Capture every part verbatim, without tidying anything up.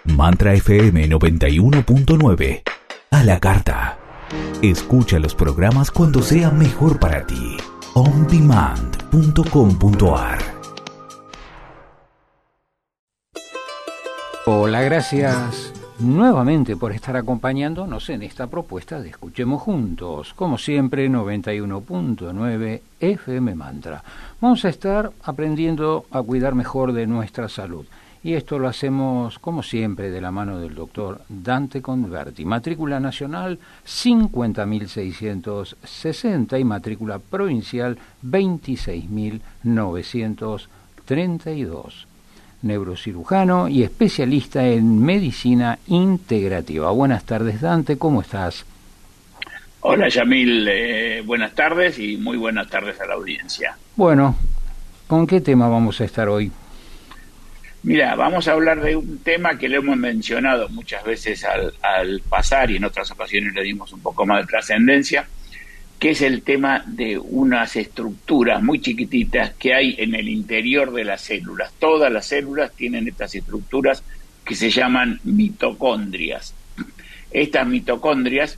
Mantra F M noventa y uno punto nueve. A la carta. Escucha los programas cuando sea mejor para ti. on demand punto com punto a r. Hola, gracias nuevamente por estar acompañándonos en esta propuesta de Escuchemos Juntos. Como siempre, noventa y uno punto nueve F M Mantra. Vamos a estar aprendiendo a cuidar mejor de nuestra salud. Y esto lo hacemos, como siempre, de la mano del doctor Dante Converti. Matrícula nacional cincuenta mil seiscientos sesenta y matrícula provincial veintiséis mil novecientos treinta y dos. Neurocirujano y especialista en medicina integrativa. Buenas tardes, Dante, ¿cómo estás? Hola, Yamil, eh, buenas tardes y muy buenas tardes a la audiencia. Bueno, ¿con qué tema vamos a estar hoy? Mira, vamos a hablar de un tema que le hemos mencionado muchas veces al, al pasar y en otras ocasiones le dimos un poco más de trascendencia, que es el tema de unas estructuras muy chiquititas que hay en el interior de las células. Todas las células tienen estas estructuras que se llaman mitocondrias. Estas mitocondrias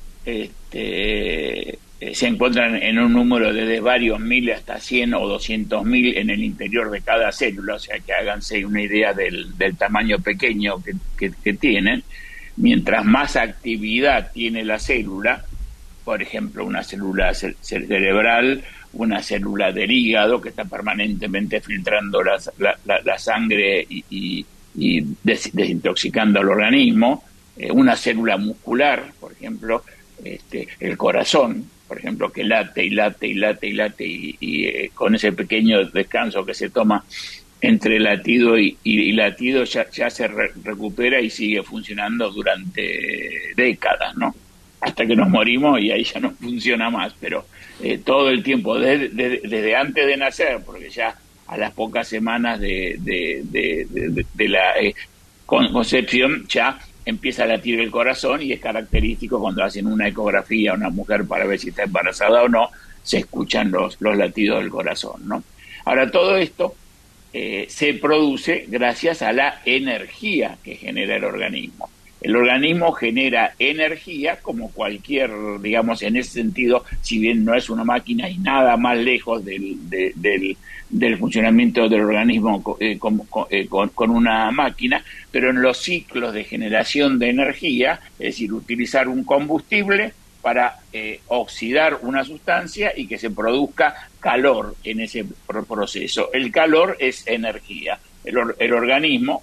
este, se encuentran en un número de varios miles hasta cien o doscientos mil en el interior de cada célula, o sea que háganse una idea del, del tamaño pequeño que, que, que tienen. Mientras más actividad tiene la célula, por ejemplo, una célula cerebral, una célula del hígado que está permanentemente filtrando la, la, la, la sangre y, y, y des, desintoxicando al organismo, eh, una célula muscular, por ejemplo, este, el corazón, por ejemplo, que late y late y late y late y, y eh, con ese pequeño descanso que se toma entre latido y, y, y latido ya, ya se re, recupera y sigue funcionando durante décadas, ¿no? Hasta que nos morimos y ahí ya no funciona más, pero eh, todo el tiempo, desde, desde, desde antes de nacer, porque ya a las pocas semanas de, de, de, de, de la eh, concepción ya empieza a latir el corazón y es característico cuando hacen una ecografía a una mujer para ver si está embarazada o no, se escuchan los, los latidos del corazón, ¿no? Ahora, todo esto eh, se produce gracias a la energía que genera el organismo. El organismo genera energía como cualquier, digamos, en ese sentido, si bien no es una máquina y nada más lejos del, de, del, del funcionamiento del organismo eh, con, eh, con, con una máquina, pero en los ciclos de generación de energía, es decir, utilizar un combustible para eh, oxidar una sustancia y que se produzca calor en ese proceso. El calor es energía. El, el organismo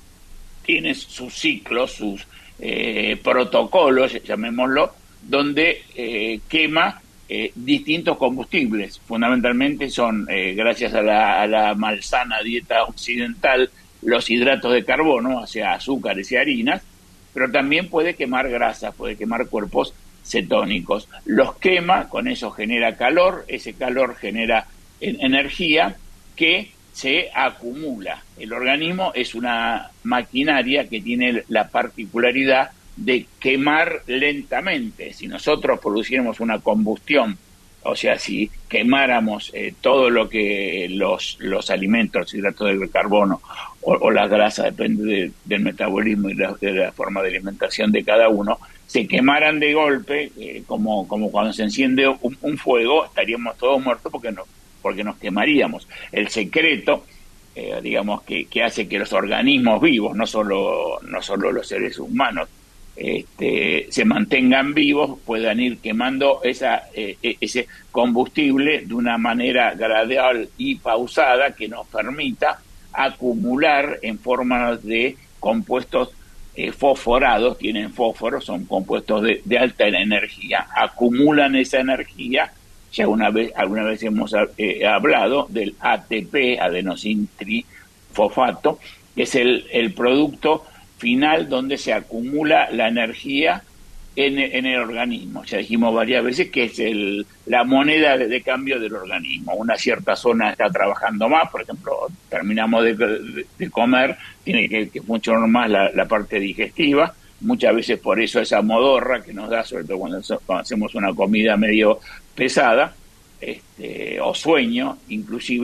tiene sus ciclos, sus eh, protocolos, llamémoslo, donde eh, quema eh, distintos combustibles. Fundamentalmente son, eh, gracias a la, a la malsana dieta occidental, los hidratos de carbono, o sea, azúcares y harinas, pero también puede quemar grasas, puede quemar cuerpos cetónicos. Los quema, con eso genera calor, ese calor genera energía que se acumula. El organismo es una maquinaria que tiene la particularidad de quemar lentamente. Si nosotros produciéramos una combustión, o sea, si quemáramos eh, todo lo que los, los alimentos, los hidratos de carbono o, o las grasas, depende de, del metabolismo y la, de la forma de alimentación de cada uno, se quemaran de golpe, eh, como, como cuando se enciende un, un fuego, estaríamos todos muertos porque no porque nos quemaríamos. El secreto, eh, digamos, que, que hace que los organismos vivos, no solo, no solo los seres humanos, este, se mantengan vivos, puedan ir quemando esa, eh, ese combustible de una manera gradual y pausada que nos permita acumular en forma de compuestos eh, fosforados, tienen fósforo, son compuestos de, de alta energía, acumulan esa energía. Ya una vez, alguna vez hemos eh, hablado del A T P, adenosín trifosfato, que es el, el producto final donde se acumula la energía en, en el organismo. Ya dijimos varias veces que es el, la moneda de, de cambio del organismo. Una cierta zona está trabajando más, por ejemplo, terminamos de, de, de comer, tiene que, que funcionar más la, la parte digestiva. Muchas veces por eso esa modorra que nos da, sobre todo cuando, cuando hacemos una comida medio pesada, este, o sueño, inclusive,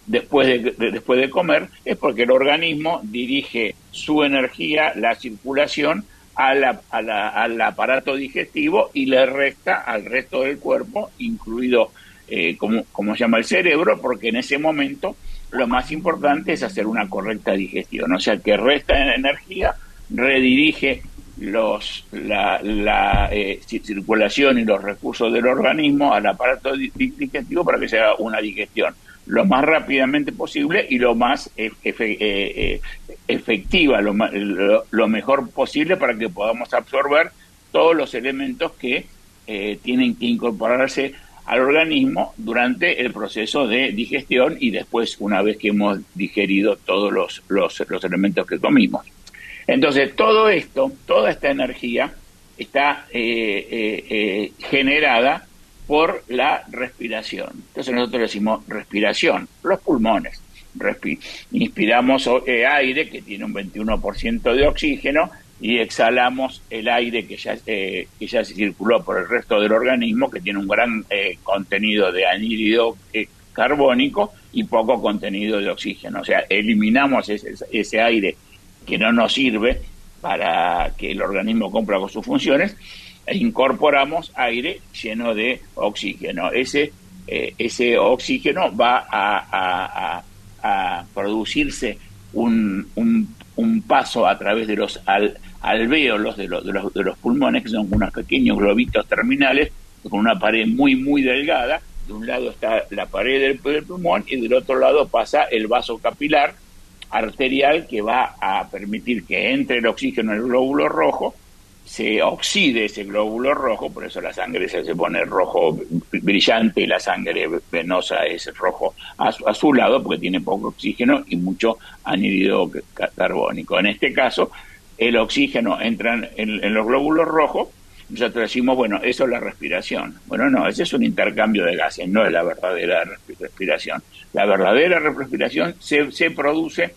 después de, de, después de comer, es porque el organismo dirige su energía, la circulación, a la, a la, al aparato digestivo y le resta al resto del cuerpo, incluido, eh, como, como se llama el cerebro, porque en ese momento lo más importante es hacer una correcta digestión. O sea, que resta energía, redirige los la, la eh, circulación y los recursos del organismo al aparato digestivo para que se haga una digestión lo más rápidamente posible y lo más efe, eh, efectiva, lo, lo, lo mejor posible para que podamos absorber todos los elementos que eh, tienen que incorporarse al organismo durante el proceso de digestión y después una vez que hemos digerido todos los, los, los elementos que comimos. Entonces, todo esto, toda esta energía está eh, eh, eh, generada por la respiración. Entonces nosotros decimos respiración, los pulmones. Respi- inspiramos eh, aire que tiene un veintiuno por ciento de oxígeno y exhalamos el aire que ya, eh, que ya se circuló por el resto del organismo, que tiene un gran eh, contenido de anhídrido eh, carbónico y poco contenido de oxígeno. O sea, eliminamos ese, ese aire que no nos sirve para que el organismo cumpla con sus funciones e incorporamos aire lleno de oxígeno. Ese, eh, ese oxígeno va a, a, a, a producirse un, un, un paso a través de los al, alvéolos de los, de, los, de los pulmones, que son unos pequeños globitos terminales con una pared muy, muy delgada. De un lado está la pared del, del pulmón y del otro lado pasa el vaso capilar arterial que va a permitir que entre el oxígeno en el glóbulo rojo, se oxide ese glóbulo rojo, por eso la sangre se, se pone rojo brillante y la sangre venosa es rojo azulado porque tiene poco oxígeno y mucho anhídrido carbónico. En este caso, el oxígeno entra en, en los glóbulos rojos. Nosotros decimos, bueno, eso es la respiración. Bueno, no, ese es un intercambio de gases, no es la verdadera respiración. La verdadera respiración se, se produce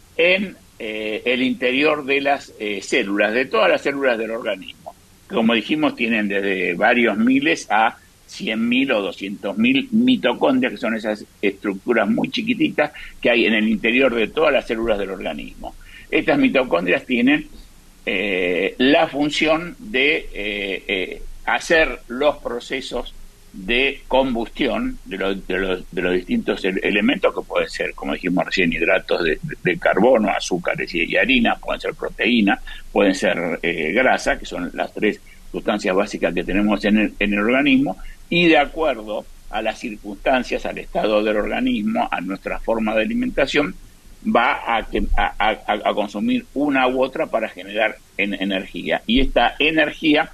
en eh, el interior de las eh, células, de todas las células del organismo. Como dijimos, tienen desde varios miles a cien mil o doscientos mil mitocondrias, que son esas estructuras muy chiquititas que hay en el interior de todas las células del organismo. Estas mitocondrias tienen Eh, la función de eh, eh, hacer los procesos de combustión de, lo, de, los, de los distintos elementos que pueden ser, como dijimos recién, hidratos de, de, de carbono, azúcares y, y harinas, pueden ser proteínas, pueden ser eh, grasa, que son las tres sustancias básicas que tenemos en el, en el organismo, y de acuerdo a las circunstancias, al estado del organismo, a nuestra forma de alimentación, va a, a, a, a consumir una u otra para generar en, energía. Y esta energía,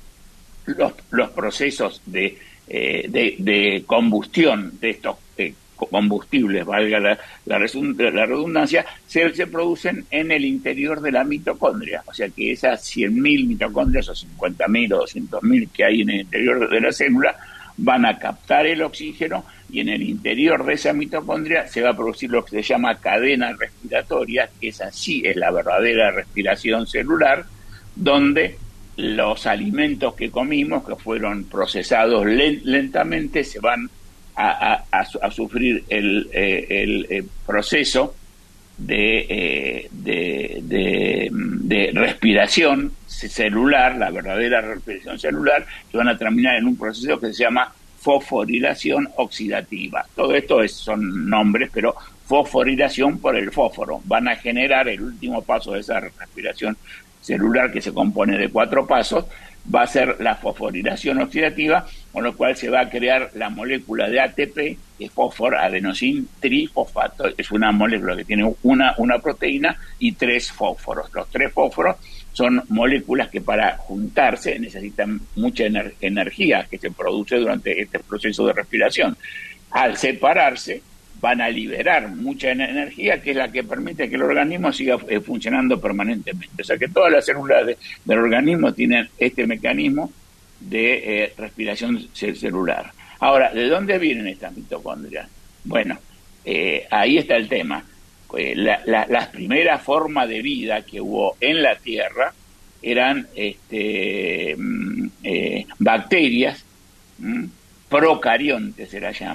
los, los procesos de, eh, de, de combustión de estos eh, combustibles, valga la, la, la redundancia, se, se producen en el interior de la mitocondria. O sea que esas cien mil mitocondrias o cincuenta mil o doscientos mil que hay en el interior de la célula van a captar el oxígeno y en el interior de esa mitocondria se va a producir lo que se llama cadena respiratoria, que esa sí es la verdadera respiración celular, donde los alimentos que comimos, que fueron procesados lent- lentamente, se van a, a, a, a sufrir el, eh, el, el proceso de, eh, de, de, de respiración celular, la verdadera respiración celular, que van a terminar en un proceso que se llama fosforilación oxidativa. Todo esto es, son nombres, pero fosforilación por el fósforo. Van a generar el último paso de esa respiración celular, que se compone de cuatro pasos, va a ser la fosforilación oxidativa, con lo cual se va a crear la molécula de A T P, que es fósforo, adenosín trifosfato. Es una molécula que tiene una, una proteína y tres fósforos. Los tres fósforos son moléculas que para juntarse necesitan mucha ener- energía que se produce durante este proceso de respiración. Al separarse, van a liberar mucha energía, que es la que permite que el organismo siga eh, funcionando permanentemente. O sea que todas las células de, del organismo tienen este mecanismo de eh, respiración celular. Ahora, ¿de dónde vienen estas mitocondrias? Bueno, eh, ahí está el tema. Eh, la, la, las primeras formas de vida que hubo en la Tierra eran este, eh, bacterias, ¿m? procariontes se las llama,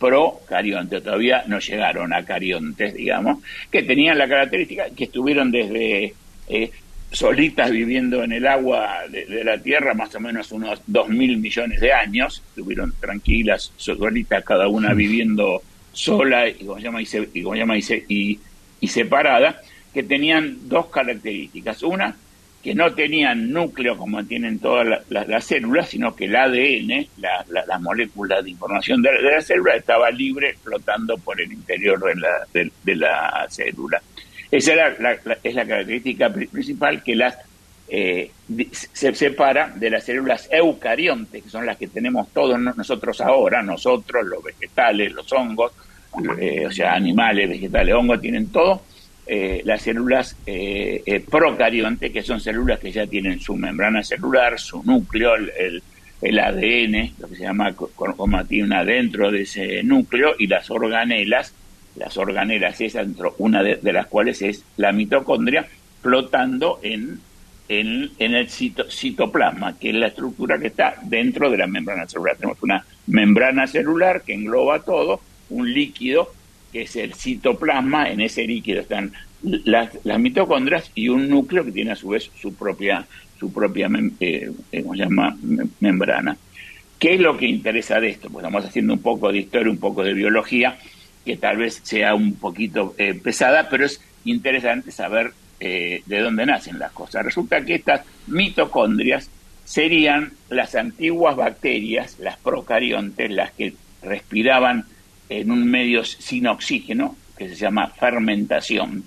procariontes, todavía no llegaron a cariontes, digamos, que tenían la característica que estuvieron desde eh, solitas viviendo en el agua de, de la Tierra más o menos unos dos mil millones de años, estuvieron tranquilas, solitas, cada una viviendo sola y como se llama y, se, y, como se llama, y, se, y, y separada, que tenían dos características. Una, que no tenían núcleo como tienen todas la, la, las células, sino que el A D N, la, la, la molécula de información de, de la célula, estaba libre flotando por el interior de la, de, de la célula. Esa era la, la, es la característica principal que las eh, se separa de las células eucariontes, que son las que tenemos todos nosotros ahora, nosotros, los vegetales, los hongos, eh, o sea, animales, vegetales, hongos, tienen todo. Eh, las células eh, eh, procariontes, que son células que ya tienen su membrana celular, su núcleo, el, el, el A D N, lo que se llama cromatina dentro de ese núcleo, y las organelas, las organelas esas, una de, de las cuales es la mitocondria, flotando en, en, en el cito, citoplasma, que es la estructura que está dentro de la membrana celular. Tenemos una membrana celular que engloba todo, un líquido que es el citoplasma. En ese líquido están las, las mitocondrias y un núcleo que tiene a su vez su propia su propia mem, eh, ¿cómo se llama? Mem, membrana. ¿Qué es lo que interesa de esto? Pues estamos haciendo un poco de historia, un poco de biología, que tal vez sea un poquito eh, pesada, pero es interesante saber eh, de dónde nacen las cosas. Resulta que estas mitocondrias serían las antiguas bacterias, las procariontes, las que respiraban en un medio sin oxígeno, que se llama fermentación.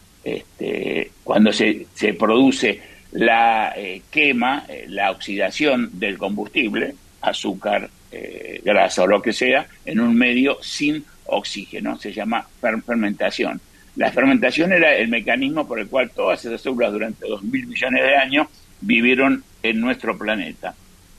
Este, cuando se, se produce la eh, quema, eh, la oxidación del combustible, azúcar, eh, grasa o lo que sea, en un medio sin oxígeno, se llama fer- fermentación. La fermentación era el mecanismo por el cual todas esas células durante dos mil millones de años vivieron en nuestro planeta.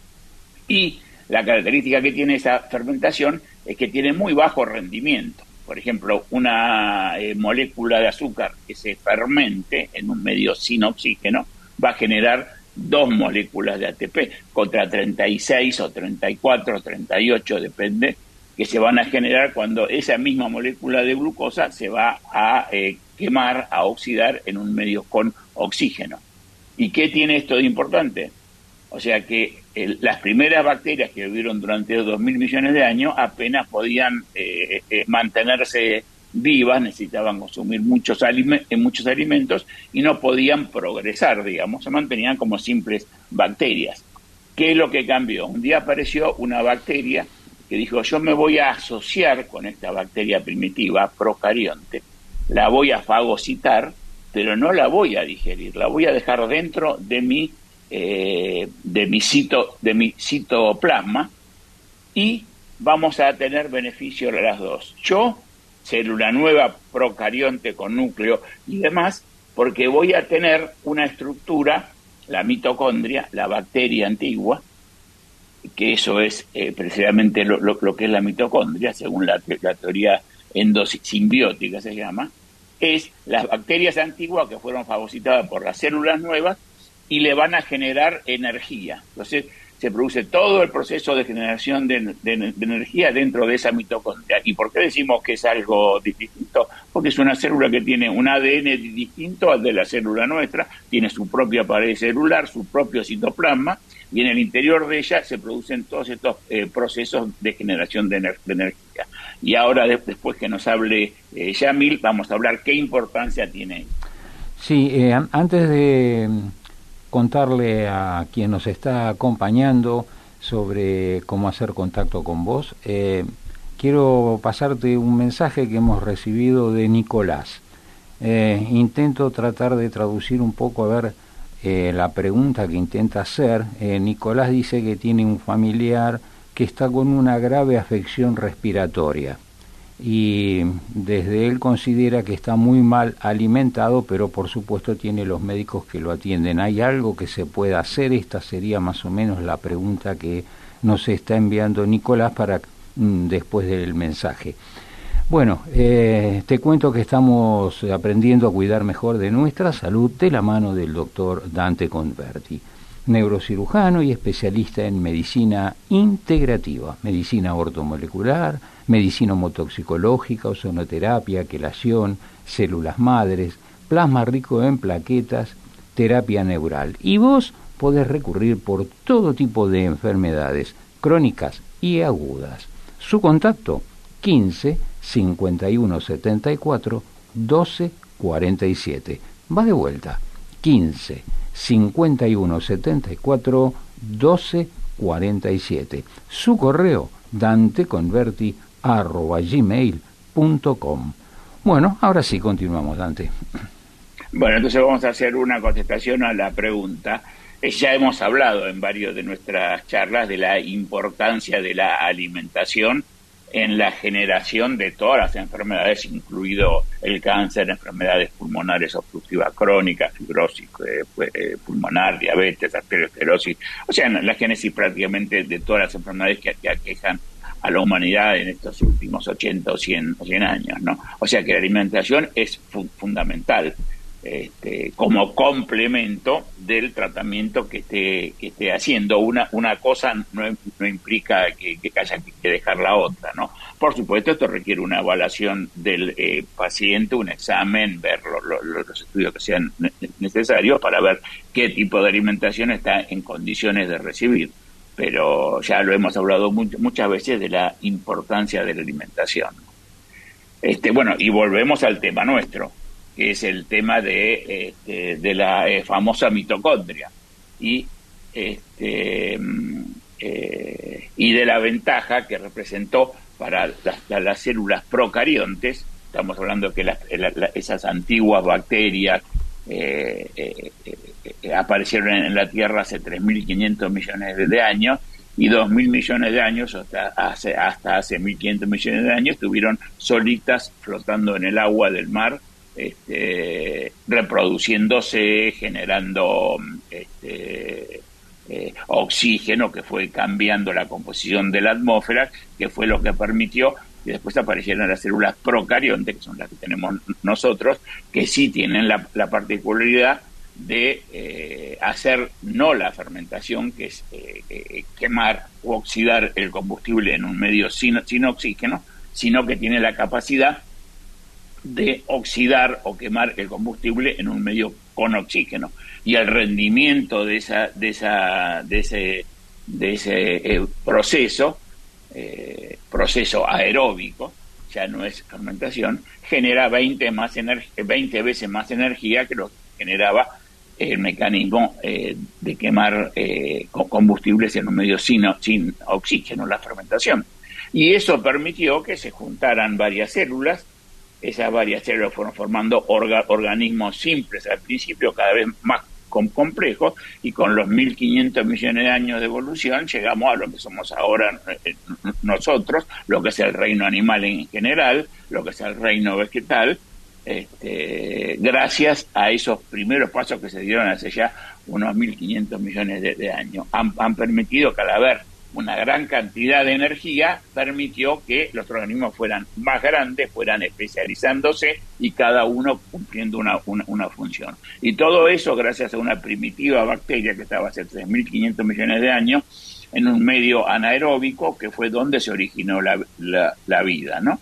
Y la característica que tiene esa fermentación es que tiene muy bajo rendimiento. Por ejemplo, una eh, molécula de azúcar que se fermente en un medio sin oxígeno va a generar dos moléculas de A T P contra treinta y seis o treinta y cuatro o treinta y ocho, depende, que se van a generar cuando esa misma molécula de glucosa se va a eh, quemar, a oxidar en un medio con oxígeno. ¿Y qué tiene esto de importante? O sea que el, las primeras bacterias que vivieron durante dos mil millones de años apenas podían eh, eh, mantenerse vivas, necesitaban consumir muchos, alime- muchos alimentos y no podían progresar, digamos, se mantenían como simples bacterias. ¿Qué es lo que cambió? Un día apareció una bacteria que dijo, yo me voy a asociar con esta bacteria primitiva, procarionte, la voy a fagocitar, pero no la voy a digerir, la voy a dejar dentro de mi Eh, de mi cito, de mi citoplasma, y vamos a tener beneficio de las dos. Yo, célula nueva, procarionte con núcleo y demás, porque voy a tener una estructura, la mitocondria, la bacteria antigua, que eso es eh, precisamente lo, lo, lo que es la mitocondria, según la, la teoría endosimbiótica se llama, es las bacterias antiguas que fueron fagocitadas por las células nuevas y le van a generar energía. Entonces se produce todo el proceso de generación de, de, de energía dentro de esa mitocondria. ¿Y por qué decimos que es algo distinto? Porque es una célula que tiene un A D N distinto al de la célula nuestra, tiene su propia pared celular, su propio citoplasma, y en el interior de ella se producen todos estos eh, procesos de generación de, ener- de energía. Y ahora, de- después que nos hable eh, Yamil, vamos a hablar qué importancia tiene. Sí, eh, antes de contarle a quien nos está acompañando sobre cómo hacer contacto con vos, eh, quiero pasarte un mensaje que hemos recibido de Nicolás. Eh, intento tratar de traducir un poco a ver eh, la pregunta que intenta hacer. Eh, Nicolás dice que tiene un familiar que está con una grave afección respiratoria y desde él considera que está muy mal alimentado, pero por supuesto tiene los médicos que lo atienden. ¿Hay algo que se pueda hacer? Esta sería más o menos la pregunta que nos está enviando Nicolás para mm, después del mensaje. Bueno, eh, te cuento que estamos aprendiendo a cuidar mejor de nuestra salud de la mano del doctor Dante Converti. neurocirujano y especialista en medicina integrativa, medicina ortomolecular, medicina homotoxicológica, ozonoterapia, quelación, células madres, plasma rico en plaquetas, terapia neural. Y vos podés recurrir por todo tipo de enfermedades crónicas y agudas. Su contacto quince cincuenta y uno setenta y cuatro doce cuarenta y siete. Va de vuelta. quince cincuenta y uno setenta y cuatro doce cuarenta y siete. Su correo danteconverti arroba gmail punto com. Bueno, ahora sí continuamos, Dante. Bueno, entonces vamos a hacer una contestación a la pregunta. Ya hemos hablado en varios de nuestras charlas de la importancia de la alimentación en la generación de todas las enfermedades, incluido el cáncer, enfermedades pulmonares obstructivas crónicas, fibrosis eh, pulmonar, diabetes, arteriosclerosis, o sea, la génesis prácticamente de todas las enfermedades que, que aquejan a la humanidad en estos últimos ochenta o cien, o cien años, ¿no? O sea que la alimentación es fu- fundamental. Este, como complemento del tratamiento que esté que esté haciendo. Una una cosa no, no implica que, que haya que dejar la otra, ¿no? Por supuesto, esto requiere una evaluación del eh, paciente, un examen, ver lo, lo, los estudios que sean necesarios para ver qué tipo de alimentación está en condiciones de recibir. Pero ya lo hemos hablado much, muchas veces de la importancia de la alimentación. Este, bueno, y volvemos al tema nuestro, que es el tema de, este, de la eh, famosa mitocondria y este eh, y de la ventaja que representó para las, las células procariontes. Estamos hablando que las, la, la, esas antiguas bacterias eh, eh, eh, aparecieron en la Tierra hace tres mil quinientos millones de años, y dos mil millones de años, hasta hace, hasta hace mil quinientos millones de años, estuvieron solitas flotando en el agua del mar, Este, reproduciéndose, generando este, eh, oxígeno, que fue cambiando la composición de la atmósfera, que fue lo que permitió que después aparecieran las células procariontes, que son las que tenemos nosotros, que sí tienen la, la particularidad de eh, hacer no la fermentación, que es eh, eh, quemar o oxidar el combustible en un medio sin, sin oxígeno, sino que tiene la capacidad de oxidar o quemar el combustible en un medio con oxígeno. Y el rendimiento de esa de esa de ese de ese eh, proceso eh, proceso aeróbico, ya no es fermentación, genera veinte más ener- veinte veces más energía que lo que generaba el mecanismo eh, de quemar eh, combustibles en un medio sin, sin oxígeno, la fermentación. Y eso permitió que se juntaran varias células. Esas varias células fueron formando orga, organismos simples al principio, cada vez más com- complejos, y con los mil quinientos millones de años de evolución llegamos a lo que somos ahora eh, nosotros, lo que es el reino animal en general, lo que es el reino vegetal, este, gracias a esos primeros pasos que se dieron hace ya unos mil quinientos millones de, de años. Han, han permitido que al haber una gran cantidad de energía, permitió que los organismos fueran más grandes, fueran especializándose y cada uno cumpliendo una, una, una función. Y todo eso gracias a una primitiva bacteria que estaba hace tres mil quinientos millones de años en un medio anaeróbico, que fue donde se originó la, la, la vida, ¿no?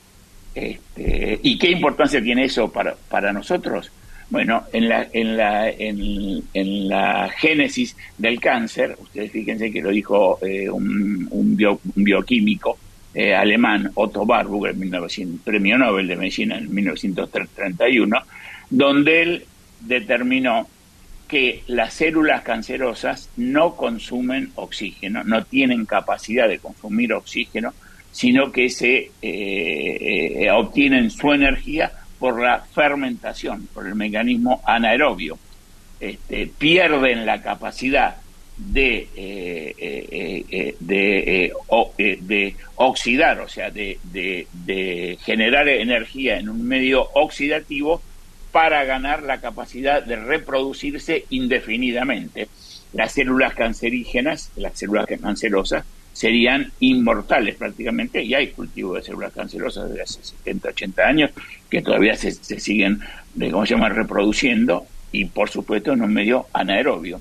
Este, ¿y qué importancia tiene eso para, para nosotros? Bueno, en la, en la, en, en la génesis del cáncer, ustedes fíjense que lo dijo eh, un, un, bio, un bioquímico eh, alemán, Otto Warburg, en mil novecientos, premio Nobel de Medicina en mil novecientos treinta y uno, donde él determinó que las células cancerosas no consumen oxígeno, no tienen capacidad de consumir oxígeno, sino que se eh, eh, obtienen su energía por la fermentación, por el mecanismo anaerobio. Este, pierden la capacidad de, eh, eh, eh, de, eh, o, eh, de oxidar, o sea, de, de, de generar energía en un medio oxidativo para ganar la capacidad de reproducirse indefinidamente. Las células cancerígenas, las células cancerosas, serían inmortales prácticamente, y hay cultivo de células cancerosas desde hace setenta, ochenta años que todavía se, se siguen, ¿cómo se llama?, reproduciendo, y por supuesto en un medio anaerobio.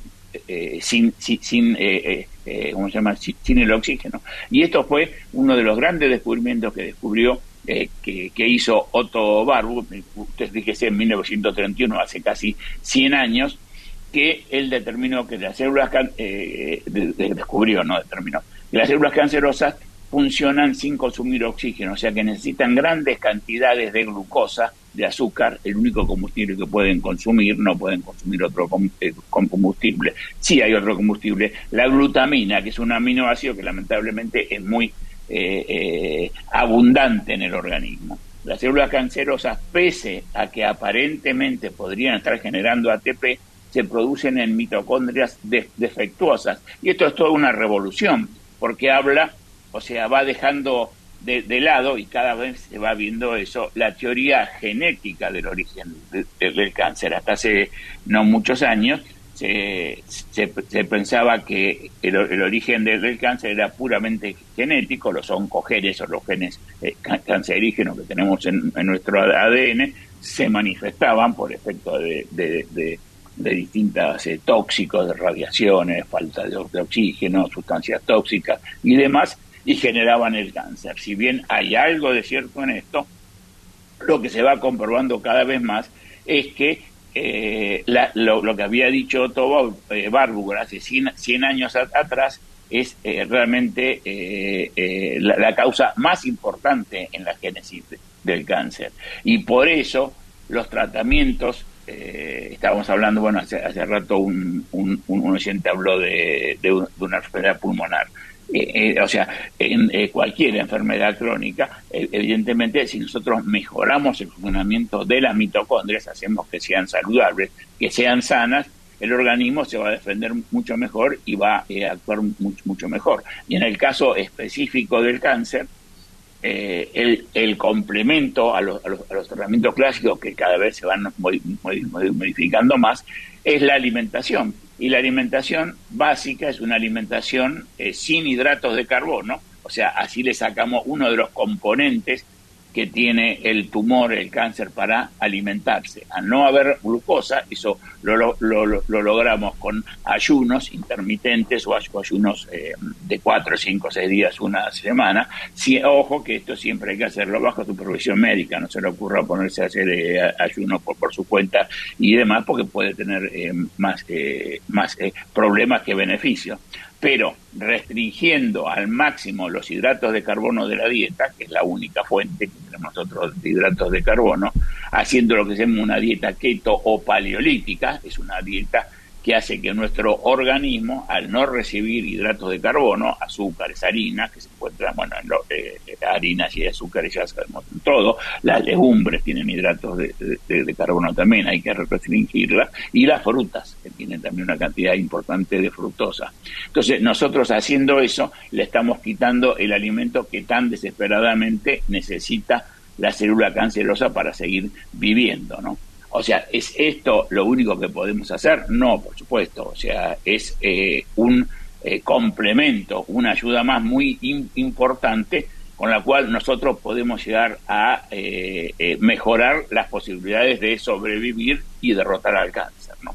eh, sin, sin, sin eh, eh, ¿cómo se llama? Sin, sin el oxígeno. Y esto fue uno de los grandes descubrimientos que descubrió, eh, que, que hizo Otto Warburg, usted fíjese, en mil novecientos treinta y uno, hace casi cien años, que él determinó que las células, can- eh, de, de, descubrió, no determinó, que las células cancerosas funcionan sin consumir oxígeno, o sea que necesitan grandes cantidades de glucosa, de azúcar, el único combustible que pueden consumir, no pueden consumir otro com- eh, combustible. Sí hay otro combustible, la glutamina, que es un aminoácido que lamentablemente es muy eh, eh, abundante en el organismo. Las células cancerosas, pese a que aparentemente podrían estar generando A T P, se producen en mitocondrias de- defectuosas. Y esto es toda una revolución, porque habla, o sea, va dejando de, de lado, y cada vez se va viendo eso, la teoría genética del origen de, de, del cáncer. Hasta hace no muchos años se, se, se pensaba que el, el origen de, del cáncer era puramente genético, los oncogenes o los genes eh, cancerígenos que tenemos en, en nuestro A D N se manifestaban por efecto de, de, de de distintos eh, tóxicos, de radiaciones, falta de, de oxígeno, sustancias tóxicas y demás, y generaban el cáncer. Si bien hay algo de cierto en esto, lo que se va comprobando cada vez más es que eh, la, lo, lo que había dicho Otto eh, Warburg hace cien, cien años a, atrás es eh, realmente eh, eh, la, la causa más importante en la génesis de, del cáncer. Y por eso los tratamientos, Eh, estábamos hablando, bueno, hace, hace rato un, un, un oyente habló de, de, un, de una enfermedad pulmonar. Eh, eh, o sea, en eh, cualquier enfermedad crónica, eh, evidentemente, si nosotros mejoramos el funcionamiento de las mitocondrias, hacemos que sean saludables, que sean sanas, el organismo se va a defender mucho mejor y va eh, a actuar mucho, mucho mejor. Y en el caso específico del cáncer, Eh, el, el complemento a los, a, los, a los tratamientos clásicos, que cada vez se van modificando más, es la alimentación. Y la alimentación básica es una alimentación eh, sin hidratos de carbono, o sea, así le sacamos uno de los componentes que tiene el tumor, el cáncer, para alimentarse. Al no haber glucosa, eso lo, lo, lo, lo logramos con ayunos intermitentes o ayunos eh, de cuatro, cinco, seis días, una semana. Sí, ojo que esto siempre hay que hacerlo bajo supervisión médica, no se le ocurra ponerse a hacer eh, ayunos por, por su cuenta y demás, porque puede tener eh, más, eh, más eh, problemas que beneficios. Pero restringiendo al máximo los hidratos de carbono de la dieta, que es la única fuente que tenemos nosotros de hidratos de carbono, haciendo lo que se llama una dieta keto o paleolítica, es una dieta que hace que nuestro organismo, al no recibir hidratos de carbono, azúcares, harinas, que se encuentran, bueno, en lo, eh, harinas y azúcares ya sabemos en todo, las legumbres tienen hidratos de, de, de carbono también, hay que restringirlas, y las frutas, que tienen también una cantidad importante de fructosa. Entonces, nosotros haciendo eso, le estamos quitando el alimento que tan desesperadamente necesita la célula cancerosa para seguir viviendo, ¿no? O sea, ¿es esto lo único que podemos hacer? No, por supuesto. O sea, es eh, un eh, complemento, una ayuda más muy in, importante con la cual nosotros podemos llegar a eh, eh, mejorar las posibilidades de sobrevivir y derrotar al cáncer, ¿no?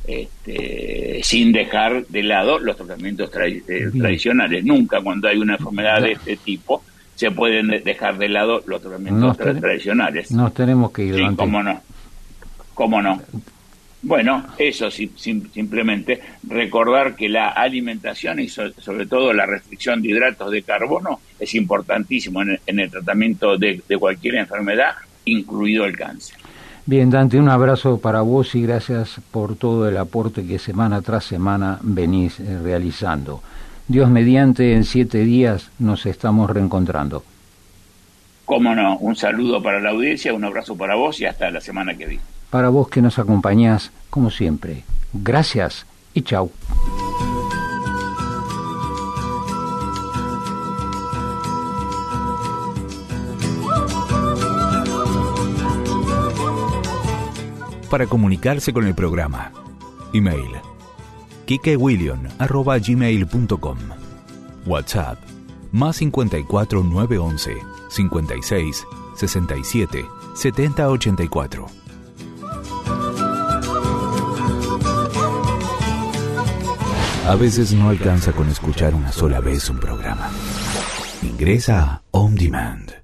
Este, sin dejar de lado los tratamientos tra eh, tradicionales. Nunca cuando hay una enfermedad de este tipo se pueden dejar de lado los tratamientos tra tradicionales. Nos tenemos que ir. Sí, cómo no. ¿Cómo no? Bueno, eso sí, sim, simplemente recordar que la alimentación y so, sobre todo la restricción de hidratos de carbono es importantísimo en el, en el tratamiento de, de cualquier enfermedad, incluido el cáncer. Bien, Dante, un abrazo para vos y gracias por todo el aporte que semana tras semana venís eh, realizando. Dios mediante, en siete días nos estamos reencontrando. Cómo no, un saludo para la audiencia, un abrazo para vos y hasta la semana que viene. Para vos que nos acompañás, como siempre. Gracias y chau. Para comunicarse con el programa, email kikewilliam arroba gmail punto com, WhatsApp más cincuenta y cuatro nueve once cincuenta y seis sesenta y siete setenta ochenta y cuatro. A veces no alcanza con escuchar una sola vez un programa. Ingresa a On Demand.